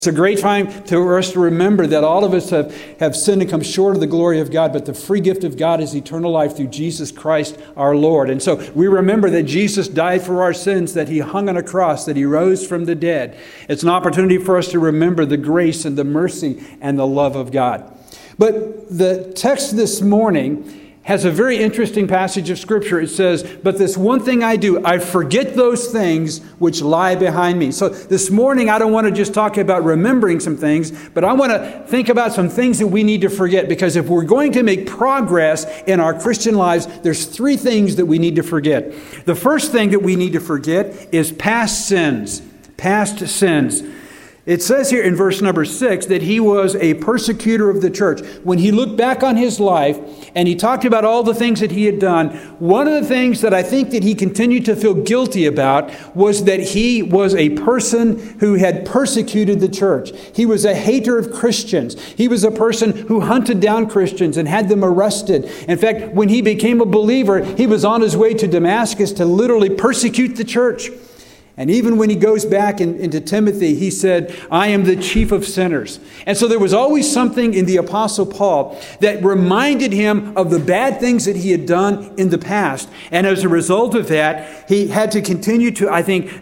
It's a great time for us to remember that all of us have sinned and come short of the glory of God, but the free gift of God is eternal life through Jesus Christ our Lord. And so we remember that Jesus died for our sins, that He hung on a cross, that He rose from the dead. It's an opportunity for us to remember the grace and the mercy and the love of God. But the text this morning has a very interesting passage of Scripture. It says, "But this one thing I do, I forget those things which lie behind me." So this morning, I don't want to just talk about remembering some things, but I want to think about some things that we need to forget. Because if we're going to make progress in our Christian lives, there's three things that we need to forget. The first thing that we need to forget is past sins. Past sins. It says here in verse number 6 that he was a persecutor of the church. When he looked back on his life and he talked about all the things that he had done, one of the things that I think that he continued to feel guilty about was that he was a person who had persecuted the church. He was a hater of Christians. He was a person who hunted down Christians and had them arrested. In fact, when he became a believer, he was on his way to Damascus to literally persecute the church. And even when he goes back into Timothy, he said, "I am the chief of sinners." And so there was always something in the Apostle Paul that reminded him of the bad things that he had done in the past. And as a result of that, he had to continue to, I think,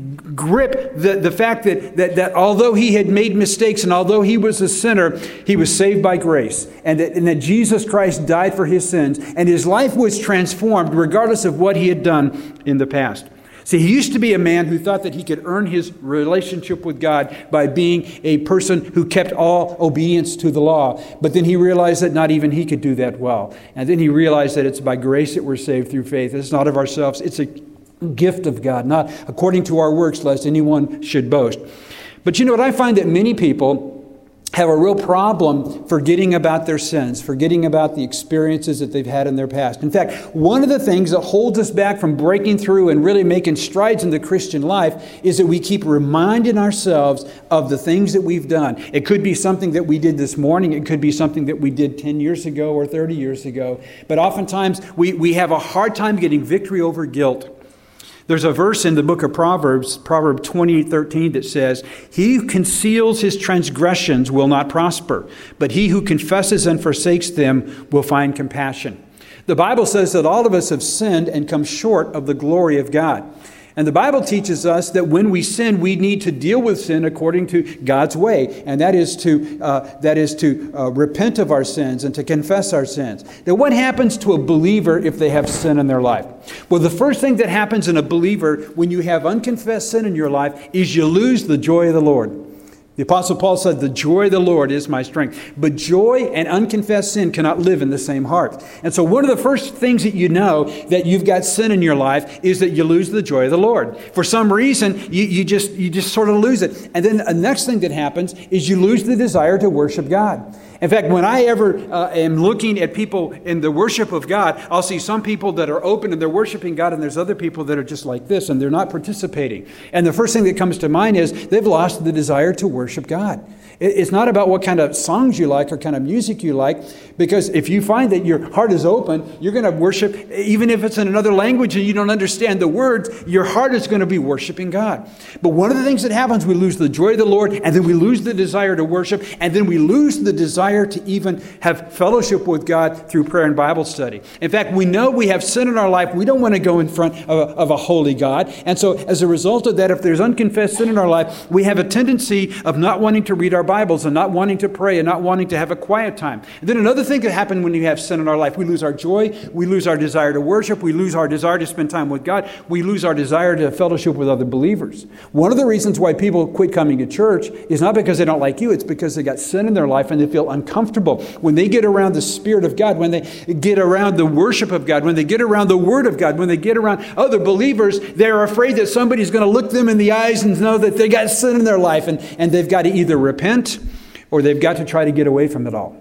grip the fact that although he had made mistakes and although he was a sinner, he was saved by grace. And that Jesus Christ died for his sins. And his life was transformed regardless of what he had done in the past. See, he used to be a man who thought that he could earn his relationship with God by being a person who kept all obedience to the law. But then he realized that not even he could do that well. And then he realized that it's by grace that we're saved through faith. It's not of ourselves. It's a gift of God, not according to our works, lest anyone should boast. But you know what? I find that many people have a real problem forgetting about their sins, forgetting about the experiences that they've had in their past. In fact, one of the things that holds us back from breaking through and really making strides in the Christian life is that we keep reminding ourselves of the things that we've done. It could be something that we did this morning. It could be something that we did 10 years ago or 30 years ago. But oftentimes we have a hard time getting victory over guilt. There's a verse in the book of Proverbs, Proverb 28:13, that says, "He who conceals his transgressions will not prosper, but he who confesses and forsakes them will find compassion." The Bible says that all of us have sinned and come short of the glory of God. And the Bible teaches us that when we sin, we need to deal with sin according to God's way. And that is to repent of our sins and to confess our sins. Now, what happens to a believer if they have sin in their life? Well, the first thing that happens in a believer when you have unconfessed sin in your life is you lose the joy of the Lord. The Apostle Paul said, "The joy of the Lord is my strength." But joy and unconfessed sin cannot live in the same heart. And so one of the first things that you know that you've got sin in your life is that you lose the joy of the Lord. For some reason, you just sort of lose it. And then the next thing that happens is you lose the desire to worship God. In fact, when I ever am looking at people in the worship of God, I'll see some people that are open and they're worshiping God, and there's other people that are just like this and they're not participating. And the first thing that comes to mind is they've lost the desire to worship God. It's not about what kind of songs you like or kind of music you like, because if you find that your heart is open, you're going to worship, even if it's in another language and you don't understand the words, your heart is going to be worshiping God. But one of the things that happens, we lose the joy of the Lord, and then we lose the desire to worship, and then we lose the desire to even have fellowship with God through prayer and Bible study. In fact, we know we have sin in our life. We don't want to go in front of a holy God. And so as a result of that, if there's unconfessed sin in our life, we have a tendency of not wanting to read our Bibles and not wanting to pray and not wanting to have a quiet time. And then another thing that happens when you have sin in our life, we lose our joy, we lose our desire to worship, we lose our desire to spend time with God, we lose our desire to fellowship with other believers. One of the reasons why people quit coming to church is not because they don't like you, it's because they got sin in their life and they feel uncomfortable. When they get around the Spirit of God, when they get around the worship of God, when they get around the Word of God, when they get around other believers, they're afraid that somebody's going to look them in the eyes and know that they got sin in their life, and they've got to either repent or they've got to try to get away from it all.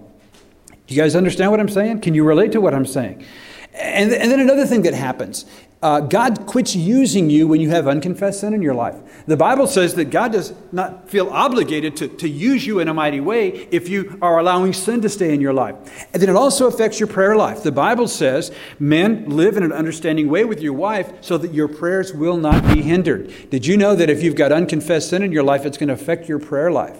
Do you guys understand what I'm saying? Can you relate to what I'm saying? And then another thing that happens, God quits using you when you have unconfessed sin in your life. The Bible says that God does not feel obligated to use you in a mighty way if you are allowing sin to stay in your life. And then it also affects your prayer life. The Bible says, men, live in an understanding way with your wife so that your prayers will not be hindered. Did you know that if you've got unconfessed sin in your life, it's going to affect your prayer life?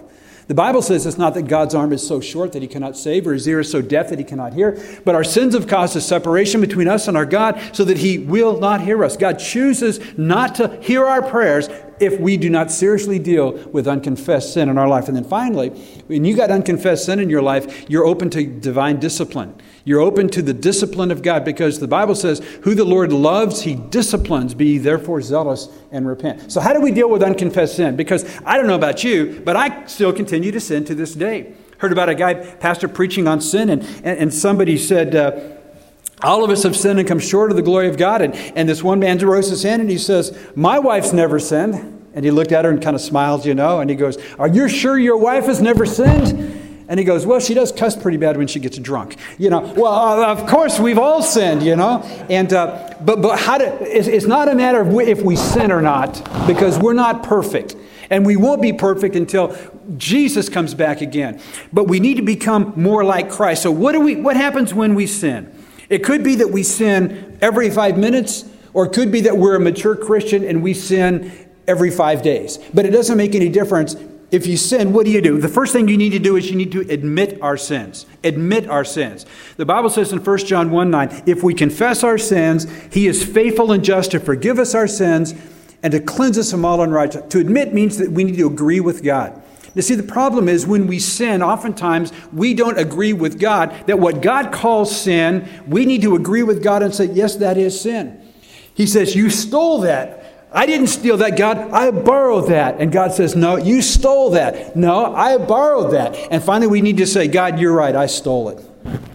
The Bible says it's not that God's arm is so short that he cannot save, or his ear is so deaf that he cannot hear, but our sins have caused a separation between us and our God so that he will not hear us. God chooses not to hear our prayers if we do not seriously deal with unconfessed sin in our life. And then finally, when you got unconfessed sin in your life, you're open to divine discipline. You're open to the discipline of God, because the Bible says, who the Lord loves, he disciplines. Be ye therefore zealous and repent. So how do we deal with unconfessed sin? Because I don't know about you, but I still continue to sin to this day. Heard about a guy, pastor, preaching on sin, and somebody said, all of us have sinned and come short of the glory of God. And this one man rose his hand and he says, my wife's never sinned. And he looked at her and kind of smiles, and he goes, are you sure your wife has never sinned? And he goes, well, she does cuss pretty bad when she gets drunk. Well, of course, we've all sinned, And but it's not a matter of if we sin or not, because we're not perfect. And we won't be perfect until Jesus comes back again. But we need to become more like Christ. So what happens when we sin? It could be that we sin every 5 minutes, or it could be that we're a mature Christian and we sin every 5 days. But it doesn't make any difference. If you sin, what do? The first thing you need to do is you need to admit our sins. Admit our sins. The Bible says in 1 John 1:9, if we confess our sins, he is faithful and just to forgive us our sins and to cleanse us from all unrighteousness. To admit means that we need to agree with God. Now see, the problem is when we sin, oftentimes we don't agree with God that what God calls sin, we need to agree with God and say, yes, that is sin. He says, you stole that. I didn't steal that, God. I borrowed that. And God says, no, you stole that. No, I borrowed that. And finally, we need to say, God, you're right. I stole it.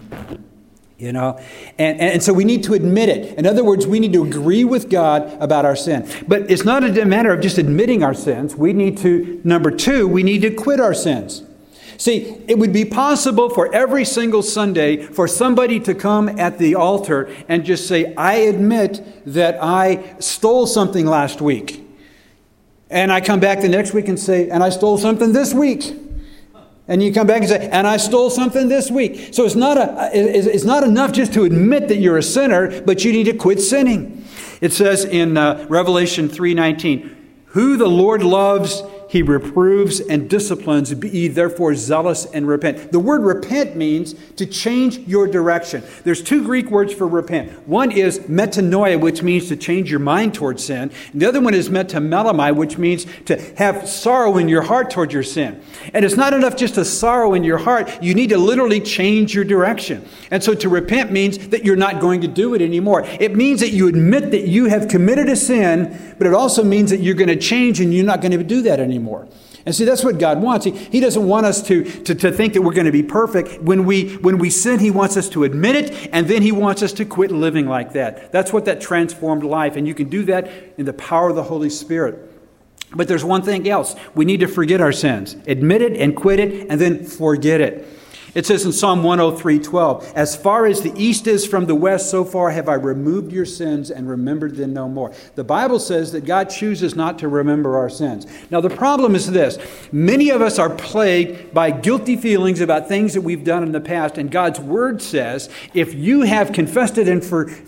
And so we need to admit it. In other words, we need to agree with God about our sin. But it's not a matter of just admitting our sins. We need to, number two, we need to quit our sins. See, it would be possible for every single Sunday for somebody to come at the altar and just say, I admit that I stole something last week. And I come back the next week and say, and I stole something this week. And you come back and say, and I stole something this week. So it's not enough just to admit that you're a sinner, but you need to quit sinning. It says in Revelation 3:19, who the Lord loves, he reproves and disciplines. Be ye therefore zealous and repent. The word repent means to change your direction. There's two Greek words for repent. One is metanoia, which means to change your mind towards sin. And the other one is metamelamai, which means to have sorrow in your heart towards your sin. And it's not enough just to sorrow in your heart. You need to literally change your direction. And so to repent means that you're not going to do it anymore. It means that you admit that you have committed a sin, but it also means that you're going to change and you're not going to do that anymore. And see, that's what God wants. He doesn't want us to think that we're going to be perfect. When we sin, he wants us to admit it, and then he wants us to quit living like that. That's what that transformed life. And you can do that in the power of the Holy Spirit. But there's one thing else. We need to forget our sins. Admit it and quit it, and then forget it. It says in Psalm 103:12, as far as the east is from the west, so far have I removed your sins and remembered them no more. The Bible says that God chooses not to remember our sins. Now the problem is this. Many of us are plagued by guilty feelings about things that we've done in the past. And God's word says, if you have confessed it and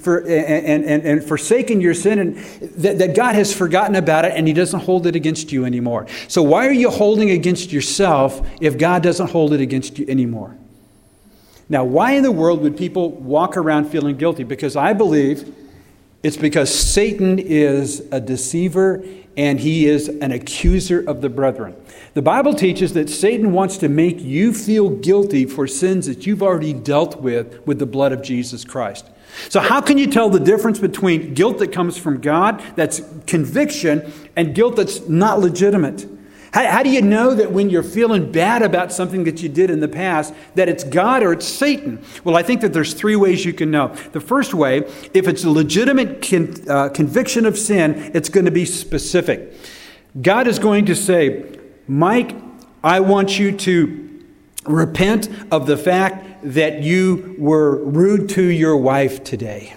forsaken your sin, and that God has forgotten about it and he doesn't hold it against you anymore. So why are you holding against yourself if God doesn't hold it against you anymore? Now, why in the world would people walk around feeling guilty? Because I believe it's because Satan is a deceiver and he is an accuser of the brethren. The Bible teaches that Satan wants to make you feel guilty for sins that you've already dealt with the blood of Jesus Christ. So how can you tell the difference between guilt that comes from God, that's conviction, and guilt that's not legitimate? How do you know that when you're feeling bad about something that you did in the past, that it's God or it's Satan? Well, I think that there's three ways you can know. The first way, if it's a legitimate conviction of sin, it's going to be specific. God is going to say, Mike, I want you to repent of the fact that you were rude to your wife today.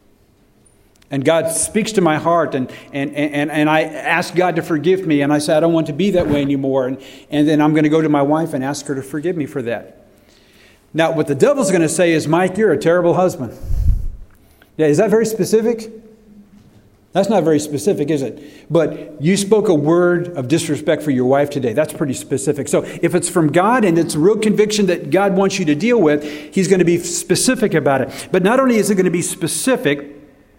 And God speaks to my heart, and I ask God to forgive me. And I say, I don't want to be that way anymore. And then I'm going to go to my wife and ask her to forgive me for that. Now, what the devil's going to say is, Mike, you're a terrible husband. Yeah, is that very specific? That's not very specific, is it? But you spoke a word of disrespect for your wife today. That's pretty specific. So if it's from God and it's a real conviction that God wants you to deal with, He's going to be specific about it. But not only is it going to be specific,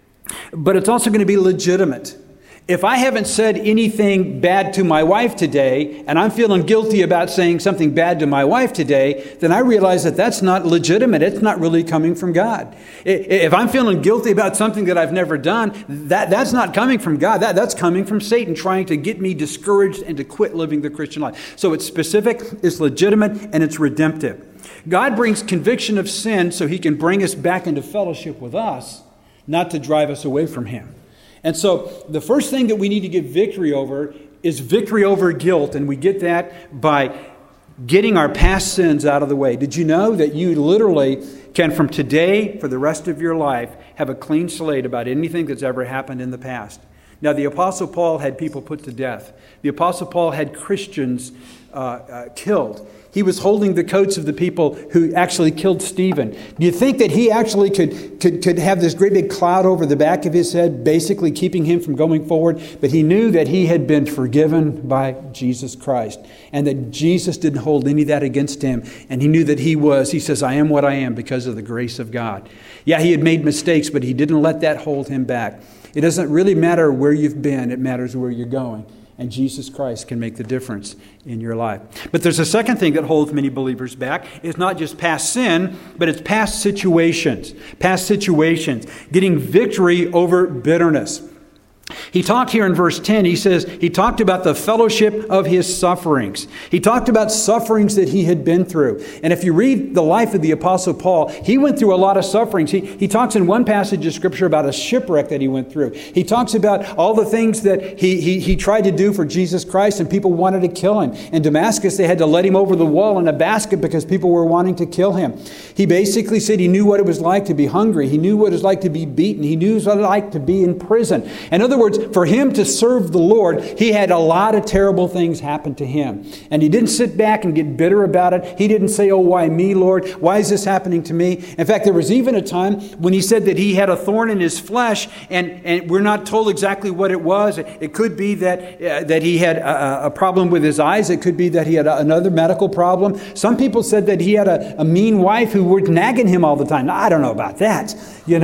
but it's also going to be legitimate. If I haven't said anything bad to my wife today, and I'm feeling guilty about saying something bad to my wife today, then I realize that that's not legitimate. It's not really coming from God. If I'm feeling guilty about something that I've never done, that's not coming from God. That's coming from Satan trying to get me discouraged and to quit living the Christian life. So it's specific, it's legitimate, and it's redemptive. God brings conviction of sin so He can bring us back into fellowship with us, not to drive us away from Him. And so the first thing that we need to get victory over is victory over guilt. And we get that by getting our past sins out of the way. Did you know that you literally can, from today for the rest of your life, have a clean slate about anything that's ever happened in the past? Now, the Apostle Paul had people put to death. The Apostle Paul had Christians killed. He was holding the coats of the people who actually killed Stephen. Do you think that he actually could have this great big cloud over the back of his head, basically keeping him from going forward? But he knew that he had been forgiven by Jesus Christ, and that Jesus didn't hold any of that against him. And he knew that he says, I am what I am because of the grace of God. Yeah, he had made mistakes, but he didn't let that hold him back. It doesn't really matter where you've been. It matters where you're going. And Jesus Christ can make the difference in your life. But there's a second thing that holds many believers back. It's not just past sin, but it's past situations. Past situations. Getting victory over bitterness. He talked here in verse 10, he talked about the fellowship of his sufferings. He talked about sufferings that he had been through. And if you read the life of the Apostle Paul, he went through a lot of sufferings. He talks in one passage of Scripture about a shipwreck that he went through. He talks about all the things that he tried to do for Jesus Christ, and people wanted to kill him. In Damascus, they had to let him over the wall in a basket because people were wanting to kill him. He basically said he knew what it was like to be hungry. He knew what it was like to be beaten. He knew what it was like to be in prison. In other words, for him to serve the Lord, he had a lot of terrible things happen to him. And he didn't sit back and get bitter about it. He didn't say, oh, why me, Lord? Why is this happening to me? In fact, there was even a time when he said that he had a thorn in his flesh, and we're not told exactly what it was. It could be that he had a problem with his eyes. It could be that he had another medical problem. Some people said that he had a mean wife who was nagging him all the time. Now, I don't know about that,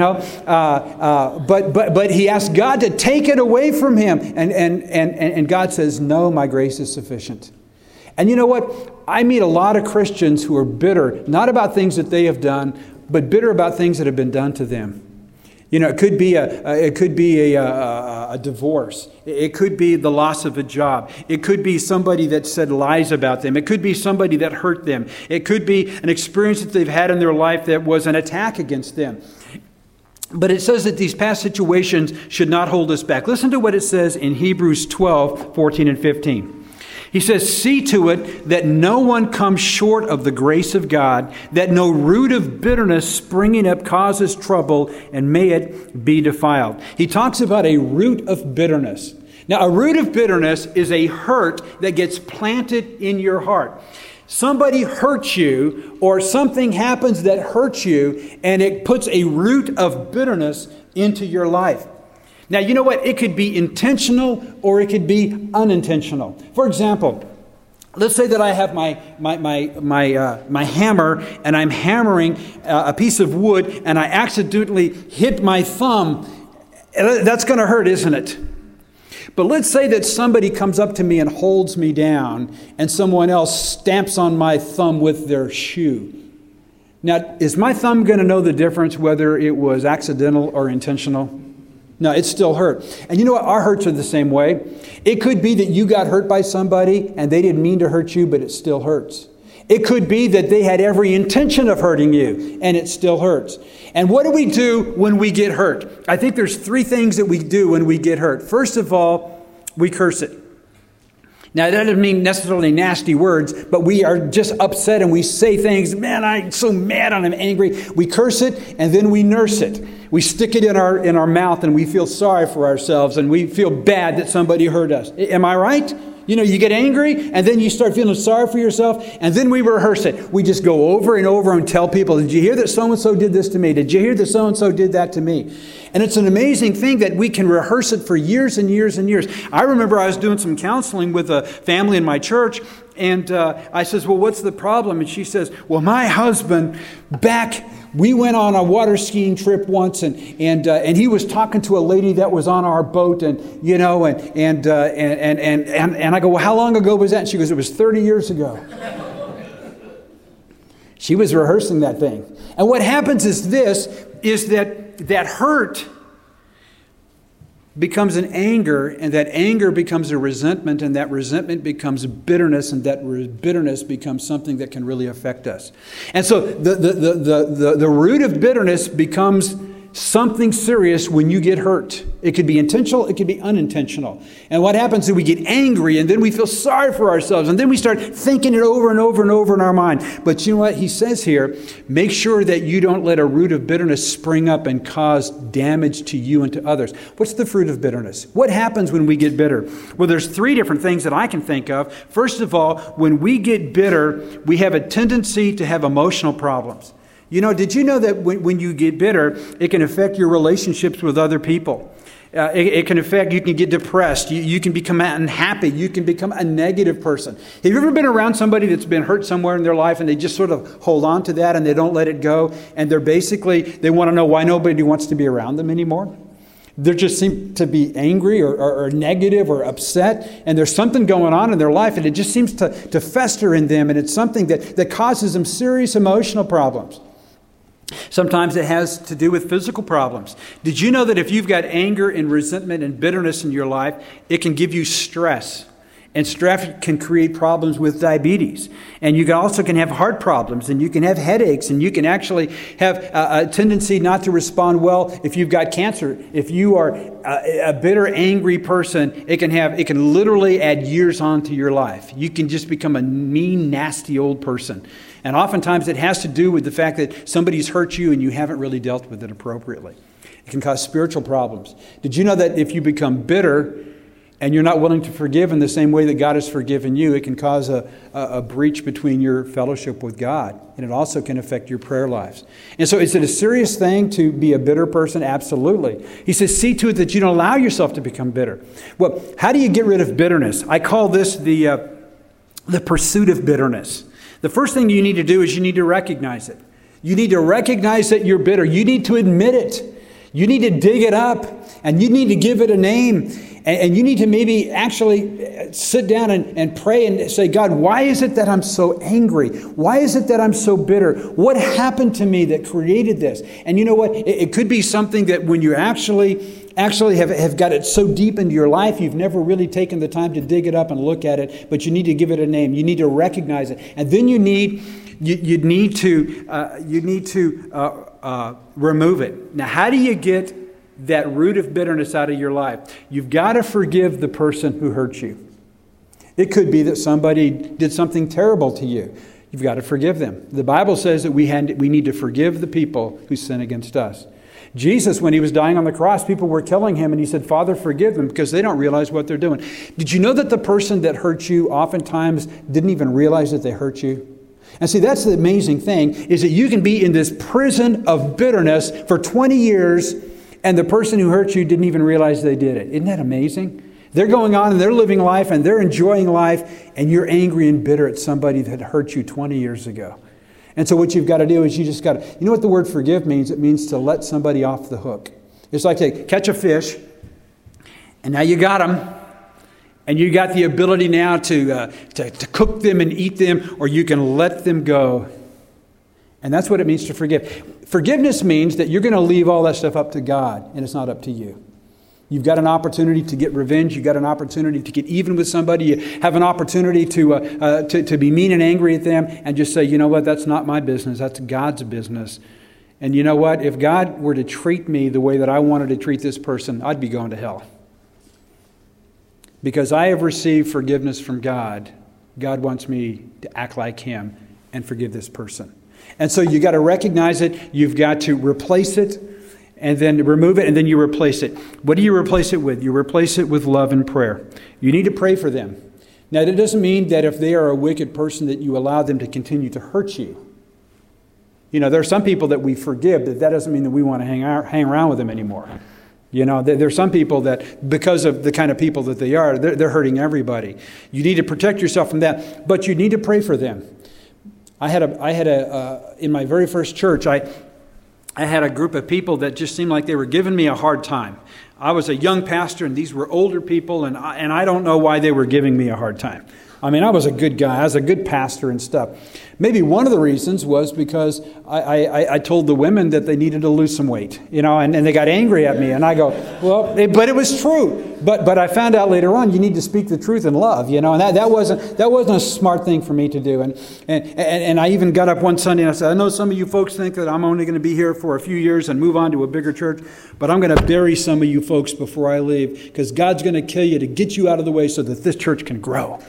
but he asked God to take it away from him. And God says, no, my grace is sufficient. And you know what? I meet a lot of Christians who are bitter, not about things that they have done, but bitter about things that have been done to them. It could be a divorce. It could be the loss of a job. It could be somebody that said lies about them. It could be somebody that hurt them. It could be an experience that they've had in their life that was an attack against them. But it says that these past situations should not hold us back. Listen to what it says in Hebrews 12, 14 and 15. He says, see to it that no one comes short of the grace of God, that no root of bitterness springing up causes trouble, and may it be defiled. He talks about a root of bitterness. Now, a root of bitterness is a hurt that gets planted in your heart. Somebody hurts you, or something happens that hurts you, and it puts a root of bitterness into your life. Now, you know what? It could be intentional or it could be unintentional. For example, let's say that I have my hammer, and I'm hammering a piece of wood, and I accidentally hit my thumb. That's going to hurt, isn't it? But let's say that somebody comes up to me and holds me down, and someone else stamps on my thumb with their shoe. Now, is my thumb going to know the difference whether it was accidental or intentional? No, it still hurt. And you know what? Our hurts are the same way. It could be that you got hurt by somebody and they didn't mean to hurt you, but it still hurts. It could be that they had every intention of hurting you, and it still hurts. And what do we do when we get hurt? I think there's three things that we do when we get hurt. First of all, we curse it. Now, that doesn't mean necessarily nasty words, but we are just upset and we say things, man, I'm so mad and I'm angry. We curse it and then we nurse it. We stick it in our mouth and we feel sorry for ourselves and we feel bad that somebody hurt us. Am I right? You get angry, and then you start feeling sorry for yourself, and then we rehearse it. We just go over and over and tell people, did you hear that so-and-so did this to me? Did you hear that so-and-so did that to me? And it's an amazing thing that we can rehearse it for years and years and years. I remember I was doing some counseling with a family in my church, and I says, well, what's the problem? And she says, well, my husband, we went on a water skiing trip once, and he was talking to a lady that was on our boat, and I go, well, how long ago was that? And she goes, it was 30 years ago. She was rehearsing that thing. And what happens is that hurt becomes an anger, and that anger becomes a resentment, and that resentment becomes bitterness, and that bitterness becomes something that can really affect us. And so the root of bitterness becomes something serious when you get hurt. It could be intentional, it could be unintentional. And what happens is we get angry, and then we feel sorry for ourselves, and then we start thinking it over and over and over in our mind. But you know what he says here? Make sure that you don't let a root of bitterness spring up and cause damage to you and to others. What's the fruit of bitterness? What happens when we get bitter? Well, there's 3 different things that I can think of. First of all, when we get bitter, we have a tendency to have emotional problems. Did you know that when you get bitter, it can affect your relationships with other people? It can affect, you can get depressed, you can become unhappy, you can become a negative person. Have you ever been around somebody that's been hurt somewhere in their life and they just sort of hold on to that and they don't let it go? And they want to know why nobody wants to be around them anymore? They just seem to be angry or negative or upset, and there's something going on in their life, and it just seems to fester in them, and it's something that causes them serious emotional problems. Sometimes it has to do with physical problems. Did you know that if you've got anger and resentment and bitterness in your life, it can give you stress? And stress can create problems with diabetes. And you also can have heart problems, and you can have headaches, and you can actually have a tendency not to respond well if you've got cancer. If you are a bitter, angry person, it can literally add years onto your life. You can just become a mean, nasty old person. And oftentimes it has to do with the fact that somebody's hurt you and you haven't really dealt with it appropriately. It can cause spiritual problems. Did you know that if you become bitter and you're not willing to forgive in the same way that God has forgiven you, it can cause a breach between your fellowship with God. And it also can affect your prayer lives. And so is it a serious thing to be a bitter person? Absolutely. He says, see to it that you don't allow yourself to become bitter. Well, how do you get rid of bitterness? I call this the pursuit of bitterness. The first thing you need to do is you need to recognize it. You need to recognize that you're bitter. You need to admit it. You need to dig it up, and you need to give it a name. And you need to maybe actually sit down and pray and say, God, why is it that I'm so angry? Why is it that I'm so bitter? What happened to me that created this? And you know what? It could be something that when you actually have got it so deep into your life, you've never really taken the time to dig it up and look at it, but you need to give it a name. You need to recognize it. And then you need to remove it. Now, how do you get that root of bitterness out of your life? You've got to forgive the person who hurt you. It could be that somebody did something terrible to you. You've got to forgive them. The Bible says that we need to forgive the people who sin against us. Jesus, when he was dying on the cross, people were killing him, and he said, Father, forgive them, because they don't realize what they're doing. Did you know that the person that hurt you oftentimes didn't even realize that they hurt you? And see, that's the amazing thing, is that you can be in this prison of bitterness for 20 years, and the person who hurt you didn't even realize they did it. Isn't that amazing? They're going on and they're living life and they're enjoying life, and you're angry and bitter at somebody that hurt you 20 years ago. And so what you've got to do is you just got to, you know what the word forgive means? It means to let somebody off the hook. It's like to catch a fish, and now you got them, and you got the ability now to cook them and eat them, or you can let them go. And that's what it means to forgive. Forgiveness means that you're going to leave all that stuff up to God, and it's not up to you. You've got an opportunity to get revenge. You've got an opportunity to get even with somebody. You have an opportunity to be mean and angry at them and just say, you know what, that's not my business. That's God's business. And you know what? If God were to treat me the way that I wanted to treat this person, I'd be going to hell. Because I have received forgiveness from God, God wants me to act like Him and forgive this person. And so you got to recognize it. You've got to replace it. And then remove it, and then you replace it. What do you replace it with? You replace it with love and prayer. You need to pray for them. Now, that doesn't mean that if they are a wicked person that you allow them to continue to hurt you. You know, there are some people that we forgive, but that doesn't mean that we want to hang around with them anymore. You know, there are some people that, because of the kind of people that they are, they're hurting everybody. You need to protect yourself from that, but you need to pray for them. I had in my very first church, I had a group of people that just seemed like they were giving me a hard time. I was a young pastor, and these were older people, and I don't know why they were giving me a hard time. I mean, I was a good guy. I was a good pastor and stuff. Maybe one of the reasons was because I told the women that they needed to lose some weight, you know, and they got angry at me. And I go, well, but it was true. But I found out later on you need to speak the truth in love, you know, and that wasn't a smart thing for me to do. And I even got up one Sunday and I said, I know some of you folks think that I'm only going to be here for a few years and move on to a bigger church, but I'm going to bury some of you folks before I leave, because God's going to kill you to get you out of the way so that this church can grow.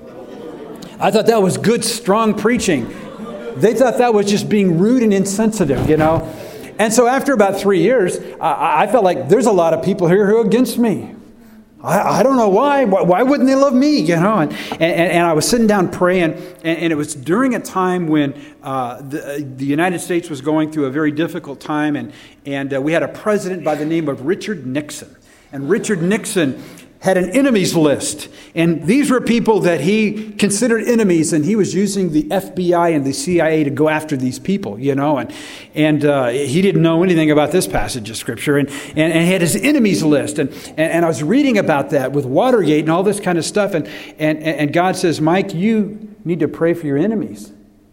I thought that was good, strong preaching. They thought that was just being rude and insensitive, you know. And so after about 3 years, I felt like there's a lot of people here who are against me. I don't know why. Why wouldn't they love me, you know? And I was sitting down praying, and it was during a time when the United States was going through a very difficult time, and we had a president by the name of Richard Nixon. And Richard Nixon had an enemies list. And these were people that he considered enemies, and he was using the FBI and the CIA to go after these people, you know. And he didn't know anything about this passage of Scripture, and he had his enemies list. And I was reading about that with Watergate and all this kind of stuff. And God says, Mike, you need to pray for your enemies.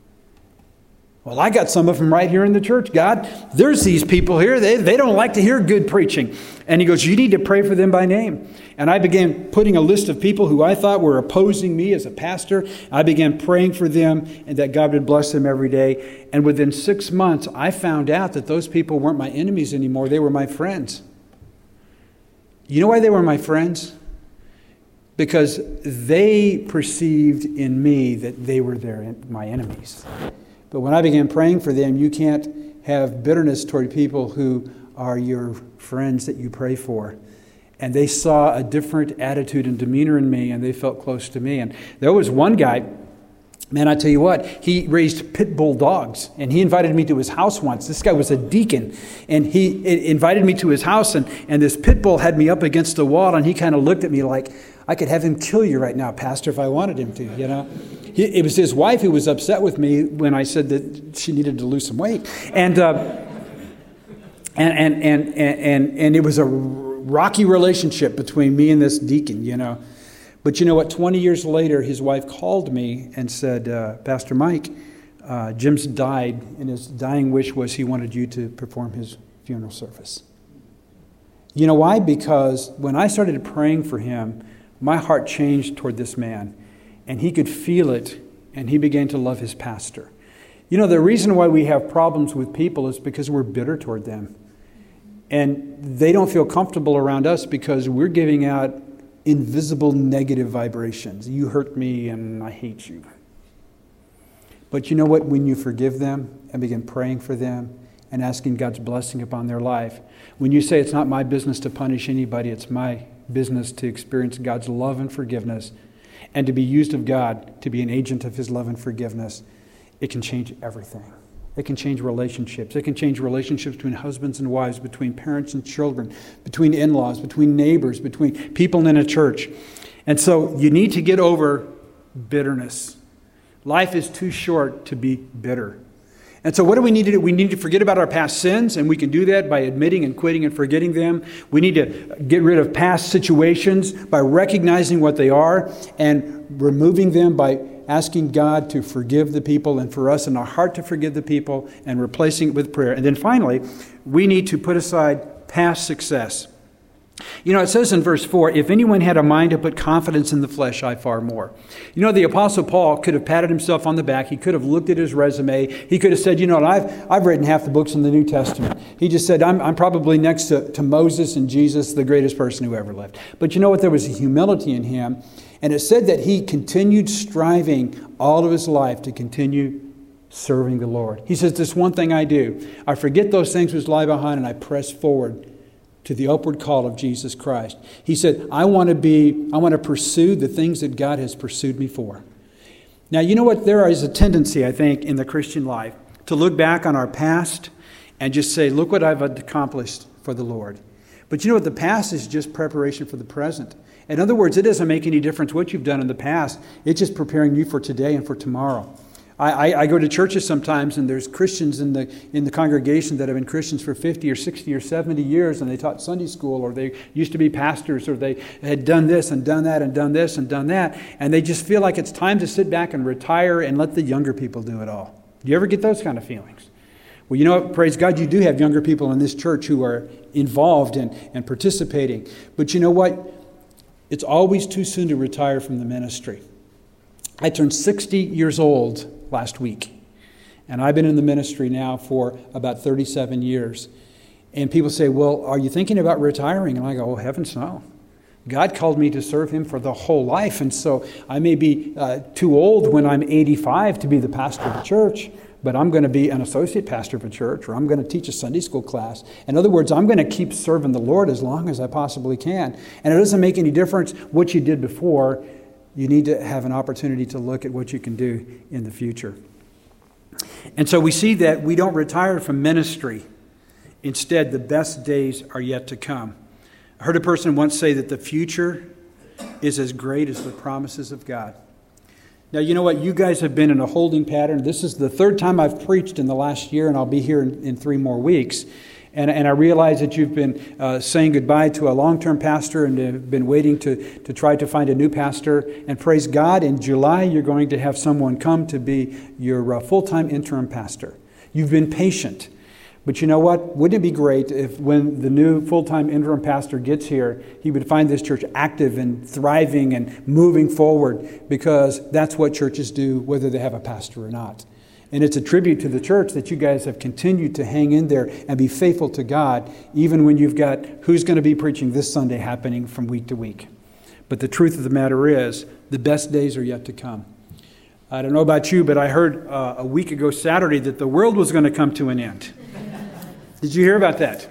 Well, I got some of them right here in the church, God. There's these people here. They don't like to hear good preaching. And he goes, you need to pray for them by name. And I began putting a list of people who I thought were opposing me as a pastor. I began praying for them and that God would bless them every day. And within 6 months, I found out that those people weren't my enemies anymore. They were my friends. You know why they were my friends? Because they perceived in me that they were my enemies. But when I began praying for them, you can't have bitterness toward people who are your friends that you pray for. And they saw a different attitude and demeanor in me, and they felt close to me. And there was one guy, man, I tell you what, he raised pit bull dogs, and he invited me to his house once. This guy was a deacon, and he invited me to his house, and this pit bull had me up against the wall, and he kind of looked at me like, I could have him kill you right now, Pastor, if I wanted him to, you know. It was his wife who was upset with me when I said that she needed to lose some weight. And it was a rocky relationship between me and this deacon, you know. But you know what? 20 years later, his wife called me and said, Pastor Mike, Jim's died, and his dying wish was he wanted you to perform his funeral service. You know why? Because when I started praying for him, my heart changed toward this man, and he could feel it, and he began to love his pastor. You know, the reason why we have problems with people is because we're bitter toward them. And they don't feel comfortable around us because we're giving out invisible negative vibrations. You hurt me and I hate you. But you know what? When you forgive them and begin praying for them and asking God's blessing upon their life, when you say it's not my business to punish anybody, it's my business to experience God's love and forgiveness and to be used of God to be an agent of His love and forgiveness, it can change everything. It can change relationships. It can change relationships between husbands and wives, between parents and children, between in-laws, between neighbors, between people in a church. And so you need to get over bitterness. Life is too short to be bitter. And so what do we need to do? We need to forget about our past sins, and we can do that by admitting and quitting and forgetting them. We need to get rid of past situations by recognizing what they are and removing them by asking God to forgive the people, and for us in our heart to forgive the people, and replacing it with prayer. And then finally, we need to put aside past success. You know, it says in verse 4, if anyone had a mind to put confidence in the flesh, I far more. You know, the Apostle Paul could have patted himself on the back. He could have looked at his resume. He could have said, you know, I've written half the books in the New Testament. He just said, I'm probably next to Moses and Jesus, the greatest person who ever lived. But you know what? There was a humility in him. And it said that he continued striving all of his life to continue serving the Lord. He says, this one thing I do. I forget those things which lie behind and I press forward to the upward call of Jesus Christ. He said, I want to pursue the things that God has pursued me for. Now, you know what? There is a tendency, I think, in the Christian life to look back on our past and just say, look what I've accomplished for the Lord. But you know what? The past is just preparation for the present. In other words, it doesn't make any difference what you've done in the past. It's just preparing you for today and for tomorrow. I go to churches sometimes, and there's Christians in the congregation that have been Christians for 50 or 60 or 70 years, and they taught Sunday school, or they used to be pastors, or they had done this and done that and done this and done that, and they just feel like it's time to sit back and retire and let the younger people do it all. Do you ever get those kind of feelings? Well, you know what? Praise God, you do have younger people in this church who are involved and participating. But you know what? It's always too soon to retire from the ministry. I turned 60 years old last week, and I've been in the ministry now for about 37 years. And people say, well, are you thinking about retiring? And I go, oh, heavens no. God called me to serve Him for the whole life, and so I may be too old when I'm 85 to be the pastor of the church, but I'm going to be an associate pastor of a church, or I'm going to teach a Sunday school class. In other words, I'm going to keep serving the Lord as long as I possibly can. And it doesn't make any difference what you did before. You need to have an opportunity to look at what you can do in the future. And so we see that we don't retire from ministry. Instead, the best days are yet to come. I heard a person once say that the future is as great as the promises of God. Now, you know what? You guys have been in a holding pattern. This is the third time I've preached in the last year, and I'll be here in 3 more weeks. And I realize that you've been saying goodbye to a long-term pastor and have been waiting to try to find a new pastor. And praise God, in July, you're going to have someone come to be your full-time interim pastor. You've been patient. But you know what? Wouldn't it be great if when the new full-time interim pastor gets here, he would find this church active and thriving and moving forward, because that's what churches do whether they have a pastor or not. And it's a tribute to the church that you guys have continued to hang in there and be faithful to God, even when you've got who's going to be preaching this Sunday happening from week to week. But the truth of the matter is, the best days are yet to come. I don't know about you, but I heard a week ago Saturday that the world was going to come to an end. Did you hear about that?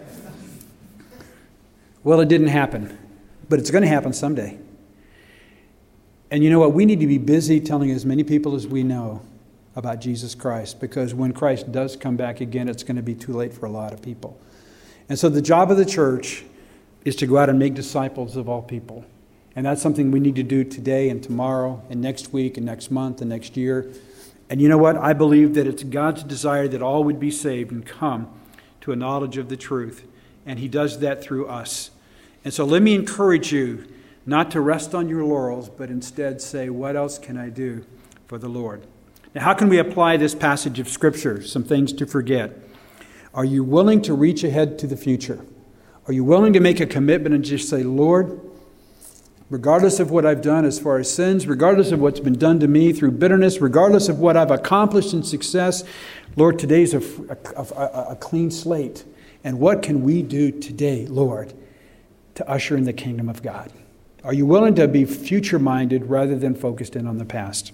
Well, it didn't happen, but it's going to happen someday. And you know what? We need to be busy telling as many people as we know about Jesus Christ, because when Christ does come back again, it's going to be too late for a lot of people. And so the job of the church is to go out and make disciples of all people. And that's something we need to do today and tomorrow and next week and next month and next year. And you know what? I believe that it's God's desire that all would be saved and come to a knowledge of the truth. And He does that through us. And so let me encourage you not to rest on your laurels, but instead say, what else can I do for the Lord? Now, how can we apply this passage of Scripture? Some things to forget. Are you willing to reach ahead to the future? Are you willing to make a commitment and just say, Lord, regardless of what I've done as far as sins, regardless of what's been done to me through bitterness, regardless of what I've accomplished in success, Lord, today's a clean slate. And what can we do today, Lord, to usher in the kingdom of God? Are you willing to be future-minded rather than focused in on the past?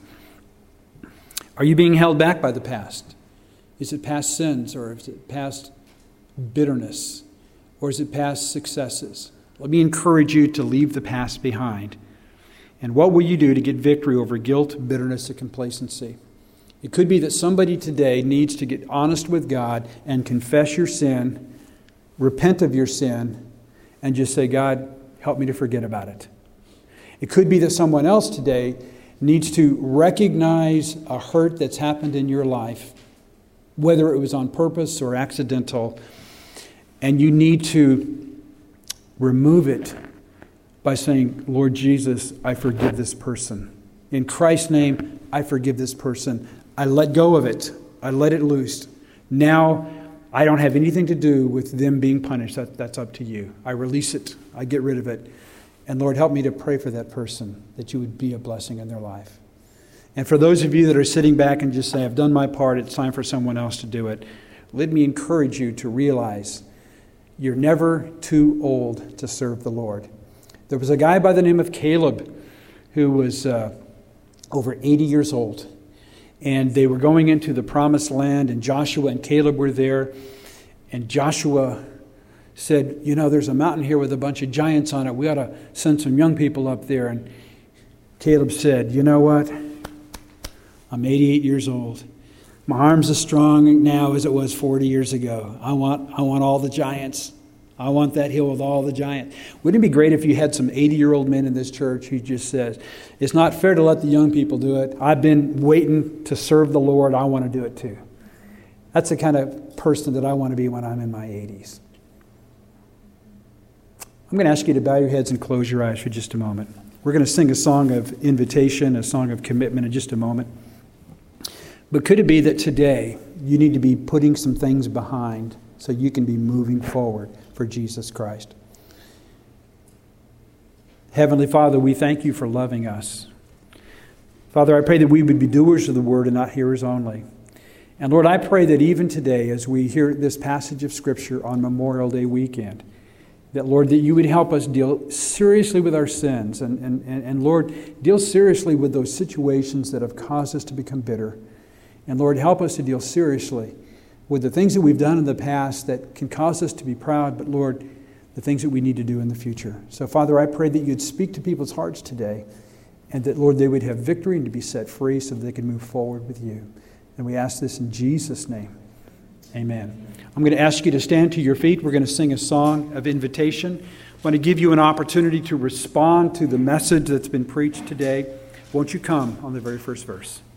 Are you being held back by the past? Is it past sins, or is it past bitterness, or is it past successes? Let me encourage you to leave the past behind. And what will you do to get victory over guilt, bitterness, and complacency? It could be that somebody today needs to get honest with God and confess your sin, repent of your sin, and just say, God, help me to forget about it. It could be that someone else today needs to recognize a hurt that's happened in your life, whether it was on purpose or accidental, and you need to remove it by saying, Lord Jesus, I forgive this person. In Christ's name, I forgive this person. I let go of it. I let it loose. Now, I don't have anything to do with them being punished. That's up to you. I release it. I get rid of it. And Lord, help me to pray for that person, that you would be a blessing in their life. And for those of you that are sitting back and just say, I've done my part, it's time for someone else to do it, let me encourage you to realize you're never too old to serve the Lord. There was a guy by the name of Caleb who was over 80 years old. And they were going into the promised land, and Joshua and Caleb were there. And Joshua said, there's a mountain here with a bunch of giants on it. We ought to send some young people up there. And Caleb said, you know what? I'm 88 years old. My arm's as strong now as it was 40 years ago. I want all the giants. I want that hill with all the giants. Wouldn't it be great if you had some 80-year-old men in this church who just says, it's not fair to let the young people do it. I've been waiting to serve the Lord. I want to do it too. That's the kind of person that I want to be when I'm in my 80s. I'm going to ask you to bow your heads and close your eyes for just a moment. We're going to sing a song of invitation, a song of commitment in just a moment. But could it be that today you need to be putting some things behind so you can be moving forward for Jesus Christ? Heavenly Father, we thank you for loving us. Father, I pray that we would be doers of the word and not hearers only. And Lord, I pray that even today, as we hear this passage of Scripture on Memorial Day weekend, that, Lord, that you would help us deal seriously with our sins and Lord, deal seriously with those situations that have caused us to become bitter. And Lord, help us to deal seriously with the things that we've done in the past that can cause us to be proud, but Lord, the things that we need to do in the future. So Father, I pray that you'd speak to people's hearts today and that, Lord, they would have victory and to be set free so that they can move forward with you. And we ask this in Jesus' name. Amen. I'm going to ask you to stand to your feet. We're going to sing a song of invitation. I want to give you an opportunity to respond to the message that's been preached today. Won't you come on the very first verse?